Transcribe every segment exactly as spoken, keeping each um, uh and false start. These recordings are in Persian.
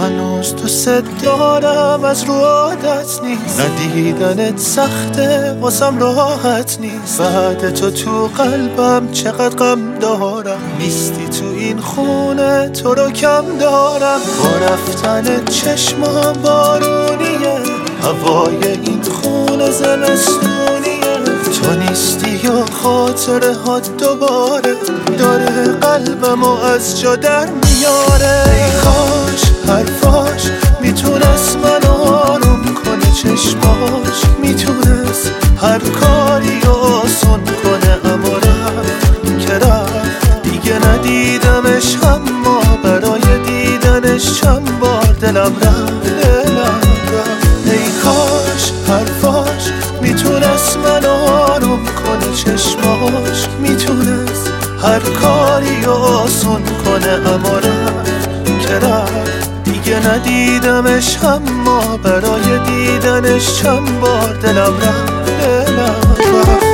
هنوز دوست دارم از رو عادت نیست، ندیدنت سخته واسم راحت نیست. بعد تو تو قلبم چقدر غم دارم، نیستی تو این خونه تو رو کم دارم. با رفتن چشمام بارونیه، هوای این خونه زمستونیه. تو نیستی و خاطره ها دوباره داره قلبمو از جا در میاره. ای کاش حرفاش میتونست منو آروم کنه، چشماش میتونست هر کاری آسون کنه. اما رفت که رفت دیگه ندیدمش، اما برای دیدنش چند بار دلم رفت دلم رفت. ای کاش حرفاش میتونست منو آروم کنه، چشماش میتونست هر کاری آسون کنه. اما رفت که رفت دیگه ندیدمش، اما برای دیدنش چند بار دلم رفت دلم رفت.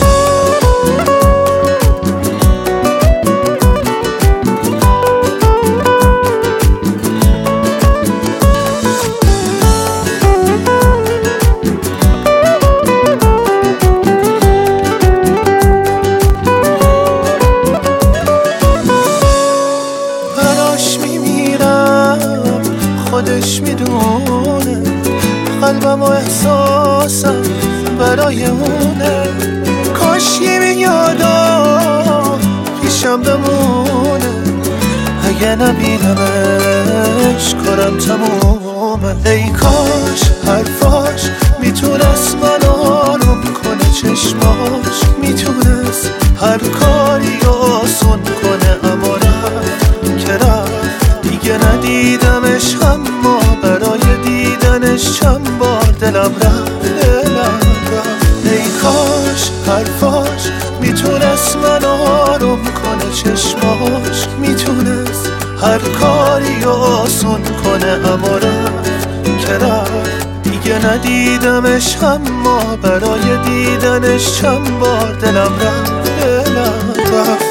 خودش میدونه قلبم و احساسم برای اونه. کاش یه یادا پیشم بمونه، اگه نبینمش کارم تمومه. ای کاش حرفاش میتونست منو آروم کنه، چشماش میتونست هر کاری آسون کنه. اما رفت که رفت دیگه ندیدمش، اما برای دیدنش چند بار دلم رفت دلم رفت. ای کاش حرفاش میتونست منو آروم کنه، چشماش میتونست هر کاری آسون کنه. اما رفت که رفت دیگه ندیدمش، اما برای دیدنش چند بار دلم رفت دلم رفت.